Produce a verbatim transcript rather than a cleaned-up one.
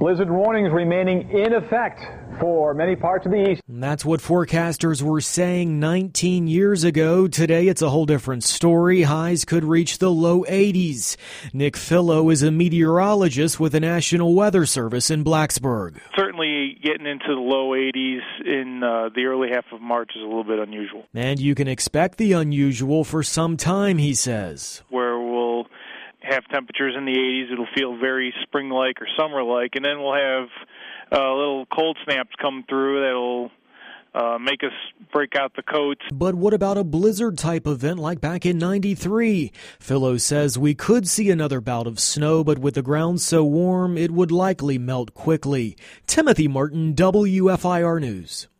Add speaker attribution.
Speaker 1: Blizzard warnings remaining in effect for many parts of the east.
Speaker 2: And that's what forecasters were saying nineteen years ago. Today, it's a whole different story. Highs could reach the low eighties. Nick Fillo is a meteorologist with the National Weather Service in Blacksburg.
Speaker 3: Certainly getting into the low eighties in uh, the early half of March is a little bit unusual.
Speaker 2: And you can expect the unusual for some time, he says.
Speaker 3: Where we'll have temperatures in the eighties, it'll feel very spring-like or summer-like, and then we'll have uh, little cold snaps come through that'll uh, make us break out the coats.
Speaker 2: But what about a blizzard-type event like back in ninety-three? Philo says we could see another bout of snow, but with the ground so warm, it would likely melt quickly. Timothy Martin, W F I R News.